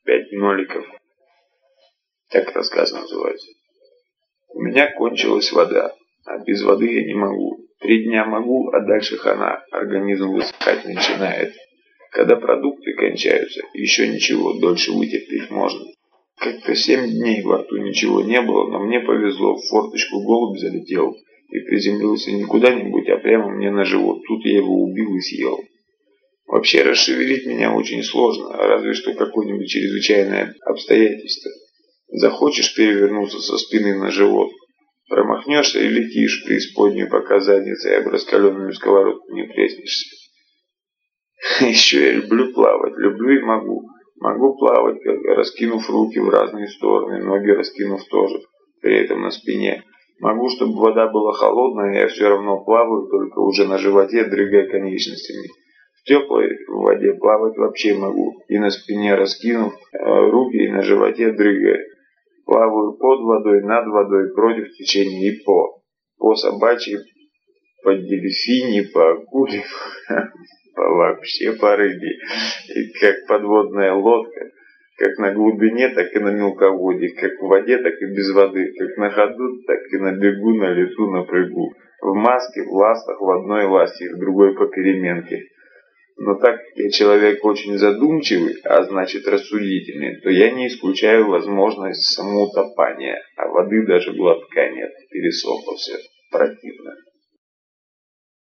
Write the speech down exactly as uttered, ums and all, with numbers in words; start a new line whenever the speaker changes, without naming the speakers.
пять ноликов. Так рассказ называется. У меня кончилась вода, а без воды я не могу. Три дня могу, а дальше хана, организм высыхать начинает. Когда продукты кончаются, еще ничего, дольше вытерпеть можно. Как-то семь дней во рту ничего не было, но мне повезло, в форточку голубь залетел и приземлился не куда-нибудь, а прямо мне на живот. Тут я его убил и съел. Вообще расшевелить меня очень сложно, разве что какое-нибудь чрезвычайное обстоятельство. Захочешь перевернуться со спины на живот, промахнешься и летишь в преисподнюю, пока задницей об раскаленную сковородку не треснешься. Еще я люблю плавать, люблю и могу. Могу плавать, раскинув руки в разные стороны, ноги раскинув тоже, при этом на спине. Могу, чтобы вода была холодная, я все равно плаваю, только уже на животе, дрыгая конечностями. В теплой воде плавать вообще могу, и на спине раскинув э, руки, и на животе дрыгая. Плаваю под водой, над водой, против течения и по. По собачьи, по дельфине, по акуле, вообще по рыбе. И как подводная лодка, как на глубине, так и на мелководье, как в воде, так и без воды, как на ходу, так и на бегу, на лету, на прыгу. В маске, в ластах, в одной ласте и в другой по переменке. Но так как я человек очень задумчивый, а значит рассудительный, то я не исключаю возможность самоутопания, а воды даже глотка нет, пересохло все, противно.